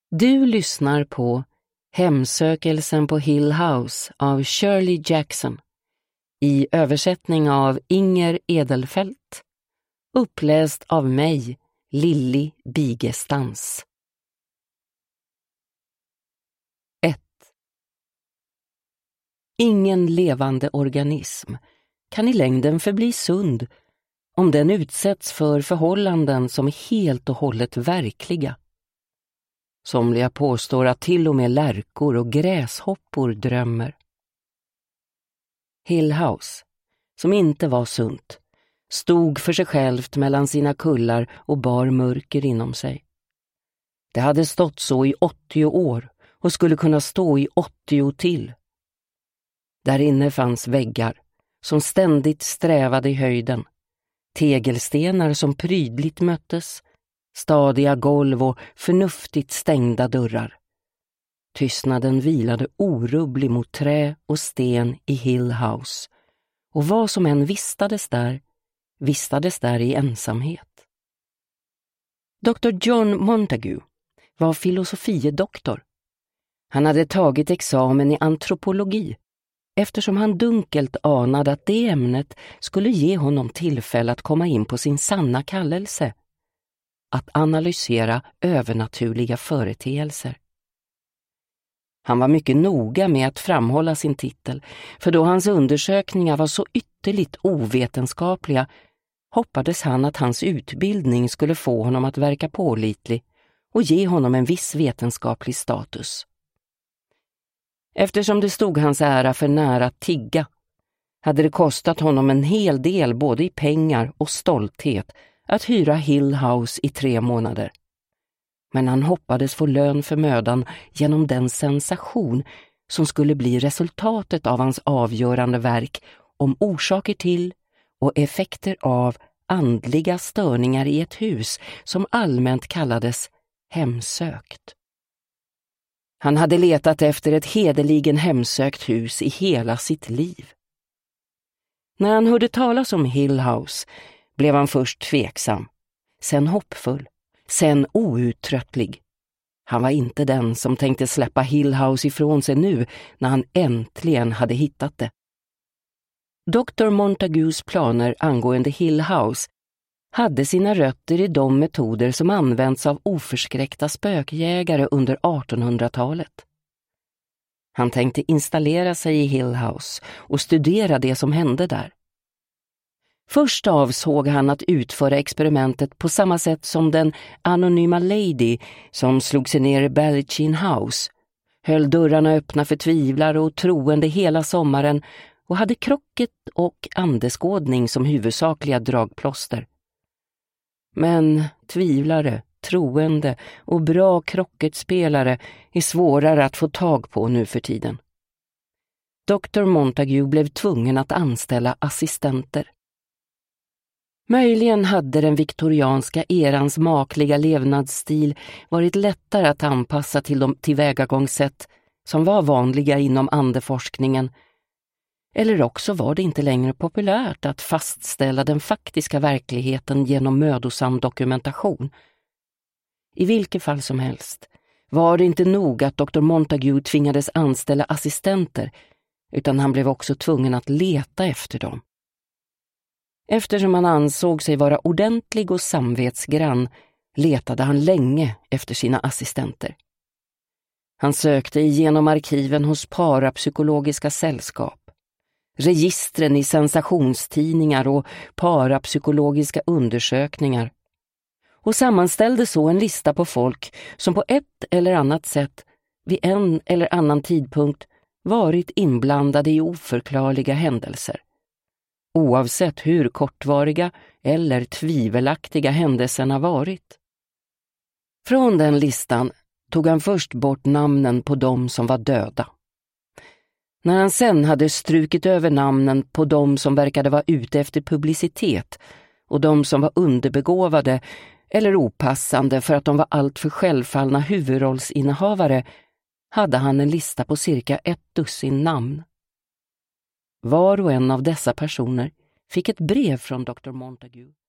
Du lyssnar på Hemsökelsen på Hill House av Shirley Jackson i översättning av Inger Edelfelt, uppläst av mig, Lilly Bigestans. 1. Ingen levande organism kan i längden förbli sund om den utsätts för förhållanden som är helt och hållet verkliga. Somliga påstår att till och med lärkor och gräshoppor drömmer. Hill House, som inte var sunt, stod för sig självt mellan sina kullar och bar mörker inom sig. Det hade stått så i 80 år och skulle kunna stå i 80 till. Där inne fanns väggar som ständigt strävade i höjden, tegelstenar som prydligt möttes, stadiga golv och förnuftigt stängda dörrar. Tystnaden vilade orubblig mot trä och sten i Hill House, och vad som än vistades där i ensamhet. Dr. John Montague var filosofiedoktor. Han hade tagit examen i antropologi eftersom han dunkelt anade att det ämnet skulle ge honom tillfälle att komma in på sin sanna kallelse, att analysera övernaturliga företeelser. Han var mycket noga med att framhålla sin titel, för då hans undersökningar var så ytterligt ovetenskapliga hoppades han att hans utbildning skulle få honom att verka pålitlig och ge honom en viss vetenskaplig status. Eftersom det stod hans ära för nära att tigga, hade det kostat honom en hel del både i pengar och stolthet att hyra Hill House i 3 månader. Men han hoppades få lön för mödan genom den sensation som skulle bli resultatet av hans avgörande verk om orsaker till och effekter av andliga störningar i ett hus som allmänt kallades hemsökt. Han hade letat efter ett hederligen hemsökt hus i hela sitt liv. När han hörde talas om Hill House blev han först tveksam, sen hoppfull, sen outtröttlig. Han var inte den som tänkte släppa Hill House ifrån sig nu när han äntligen hade hittat det. Dr. Montagues planer angående Hill House hade sina rötter i de metoder som använts av oförskräckta spökjägare under 1800-talet. Han tänkte installera sig i Hill House och studera det som hände där. Först avsåg han att utföra experimentet på samma sätt som den anonyma lady som slog sig ner i Ballychin House, höll dörrarna öppna för tvivlare och troende hela sommaren och hade krocket och andeskådning som huvudsakliga dragplåster. Men tvivlare, troende och bra krocketspelare är svårare att få tag på nu för tiden. Dr. Montague blev tvungen att anställa assistenter. Möjligen hade den viktorianska erans makliga levnadsstil varit lättare att anpassa till de tillvägagångssätt som var vanliga inom andeforskningen, eller också var det inte längre populärt att fastställa den faktiska verkligheten genom mödosam dokumentation. I vilket fall som helst var det inte nog att Dr. Montague tvingades anställa assistenter, utan han blev också tvungen att leta efter dem. Eftersom han ansåg sig vara ordentlig och samvetsgrann letade han länge efter sina assistenter. Han sökte igenom arkiven hos parapsykologiska sällskap, registren i sensationstidningar och parapsykologiska undersökningar och sammanställde så en lista på folk som på ett eller annat sätt vid en eller annan tidpunkt varit inblandade i oförklarliga händelser. Oavsett hur kortvariga eller tvivelaktiga händelserna varit. Från den listan tog han först bort namnen på dem som var döda. När han sen hade strukit över namnen på dem som verkade vara ute efter publicitet och de som var underbegåvade eller opassande för att de var alltför självfallna huvudrollsinnehavare, hade han en lista på cirka 12 namn. Var och en av dessa personer fick ett brev från Dr. Montague